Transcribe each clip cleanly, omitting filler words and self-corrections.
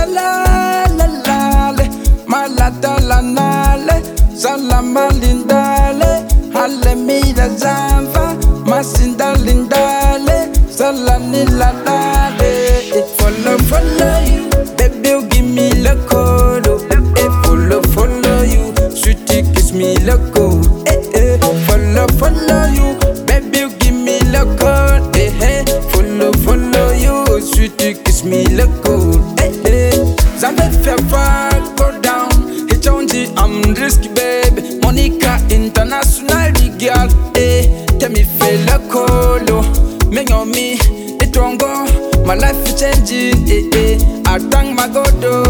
la la la le, malata la nale, salama lindale, hale mira zanfa, masinda lindale, salani la dale. Follow you, baby, give me the code. Follow you, sweetie, kiss me the code. Follow you, baby, give me the code. Follow you, sweetie, kiss me the code. Zambe fever go down, it's on the risky baby. Monica international girl, tell me feel the code. Me on me, it won't go. My life is changing, I thank my God,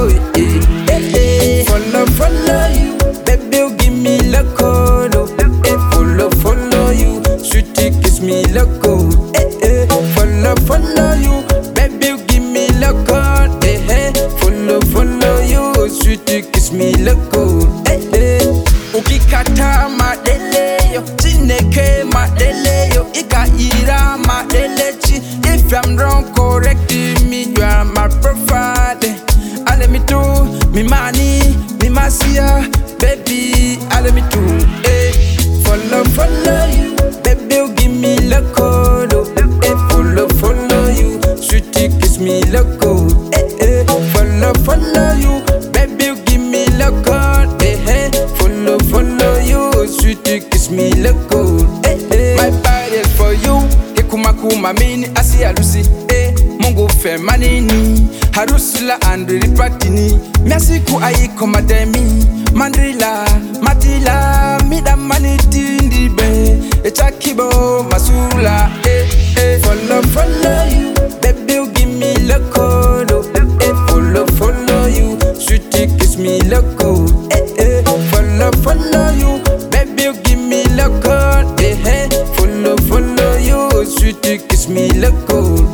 follow you, baby, give me the code. Follow you, sweetie, kiss me the code. Follow you, baby, give me the code. Follow you, sweetie, kiss me the code. Ukikata madeleyo, chineke madeleyo, ikaira madelechi. If I'm wrong, correct me, you are my profile. I let me do, me money, me masia, baby, I let me do, Follow you, baby, give me the code. Follow you, sweetie, kiss me the code. Follow you, baby, give me the code. Follow you, sweetie, kiss me the code. My body is for you, kuma mini asi alusi, Mungu fe manini, harusula andri patini, miasiku ayi komademi, mandrila, matila, mida maniti ndibe, echakibo masula, Follow you, baby, give me the code. Follow you, sweetie, kiss me the code. Follow you, baby, give me the code. Follow you, sweetie, kiss me the code.